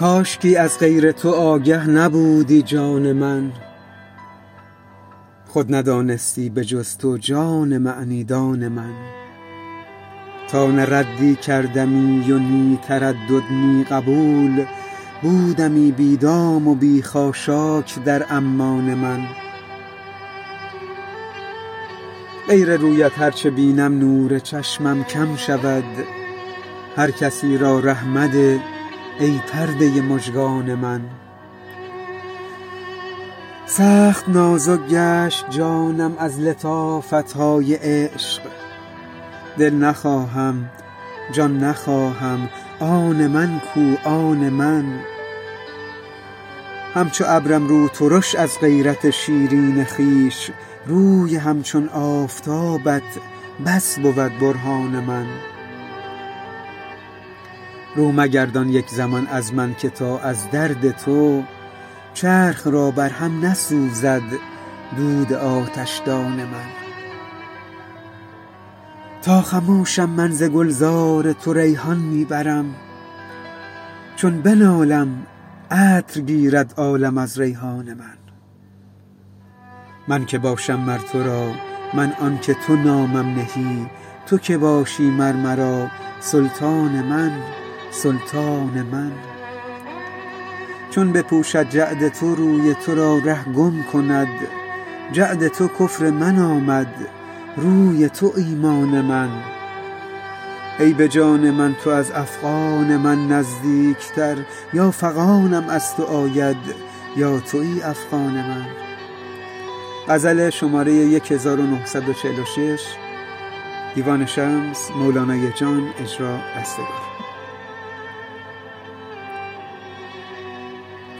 کاشکی از غیر تو آگه نبودی جان من، خود ندانستی به جز تو جان معنیدان من. تا نه ردی کردمی و نی تردد نی قبول، بودمی بی دام و بی خاشاک در امان من. غیر رویت هرچه بینم نور چشمم کم شود، هر کسی را ره مده ای پرده مژگان من. سخت نازک گشت جانم از لطافتهای عشق، دل نخواهم جان نخواهم آن من کو آن من. همچو ابرم رو ترش از غیرت شیرین خویش، روی همچون آفتابت بس بود برهان من. رو مگردان یک زمان از من که تا از درد تو، چرخ را بر هم نسوزد دود آتشدان من. تا خموشم من ز گلزار تو ریحان می برم، چون بنالم عطر گیرد عالم از ریحان من. من که باشم مر تو را من آن که تو نامم نهی، تو که باشی مر مرا سلطان من سلطان من. چون بپوشد جعد تو روی تو را ره گم کند، جعد تو کفر من آمد روی تو ایمان من. ای به جان من تو از افغان من نزدیکتر، یا فغانم از تو آید یا تویی افغان من. غزل شماره 1946 دیوان شمس، مولانای جان، اجرا رستگار.